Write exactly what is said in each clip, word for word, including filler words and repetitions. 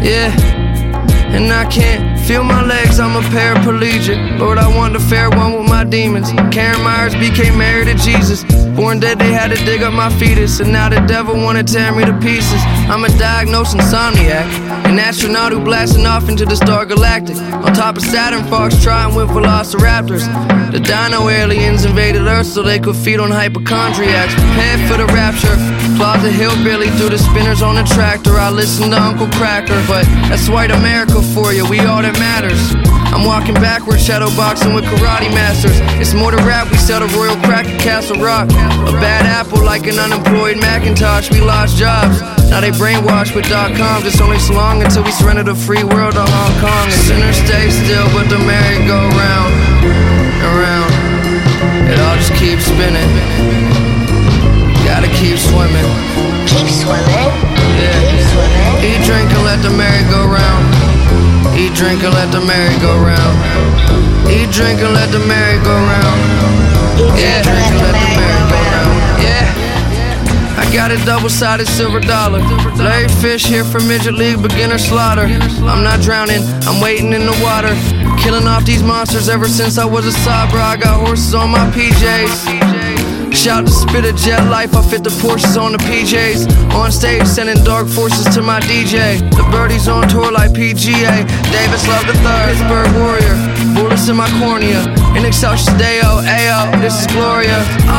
Yeah, and I can't feel my legs, I'm a paraplegic. Lord, I want the fair one with my demons. Karen Myers became married to Jesus. Born dead, they had to dig up my fetus, and now the devil wanna tear me to pieces. I'm a diagnosed insomniac, an astronaut who blasting off into the star galactic. On top of Saturn, Foxtrotting with velociraptors. The dino aliens invaded Earth so they could feed on hypochondriacs. Prepared for the rapture, closet hillbilly through the spinners on the tractor. I listen to Uncle Cracker, but that's white America for you, we all that matters. I'm walking backwards, shadow boxing with karate masters. It's more to rap, we sell the Royal Crack at Castle Rock. A bad apple like an unemployed Macintosh, we lost jobs. Now they brainwashed with dot com. It's only so long until we surrender the free world to Hong Kong. And sinners stay still, but the merry-go-round and round. It all just keeps spinning. Gotta keep swimming. Keep swimming. Yeah. Keep swimming. Eat, drink, and let the merry-go-round. Eat, drink, and let the merry-go-round. Eat, drink, and let the merry-go-round. Yeah, drink and let the merry-go-round. Yeah. I got a double-sided silver dollar. Larry Fish here for Midget League beginner slaughter. I'm not drowning, I'm waiting in the water. Killing off these monsters ever since I was a sabra. I got horses on my P Js. Shout to Spit a Jet Life, I fit the Porsches on the P Js. On stage sending dark forces to my D J. The birdies on tour like P G A. Davis Love the third, Pittsburgh Warrior. Bullets in my cornea. In excelsis Deo, Ayo, this is Gloria.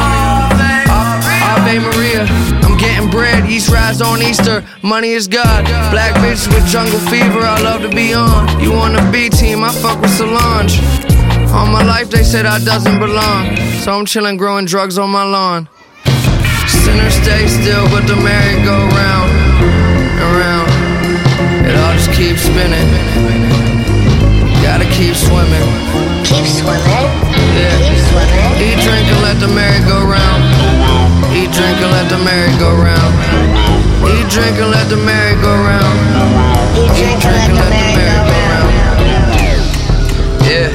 Ave Maria, I'm getting bread, East rise on Easter, money is God. Black bitches with jungle fever, I love to be on. You on the B team, I fuck with Solange. All my life they said I doesn't belong, so I'm chillin' growing drugs on my lawn. Sinners stay still, but the merry-go-round and round. It all just keeps spinning. Gotta keep swimming. Keep swimming. Yeah. Keep swimming. Eat, drink, and let the merry-go-round. Eat, drink, and let the merry-go-round. Eat, drink, and let the merry-go-round. Eat, drink, and let the merry-go-round. Yeah.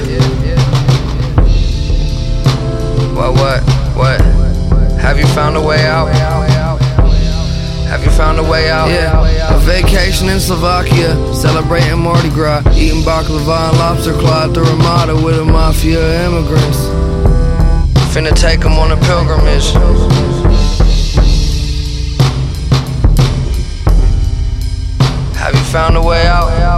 What, what, what? Have you found a way out? Have you found a way out? Yeah. A vacation in Slovakia, celebrating Mardi Gras, eating baklava and lobster claw at the Ramada with a mafia of immigrants. Finna take them on a pilgrimage. Have you found a way out?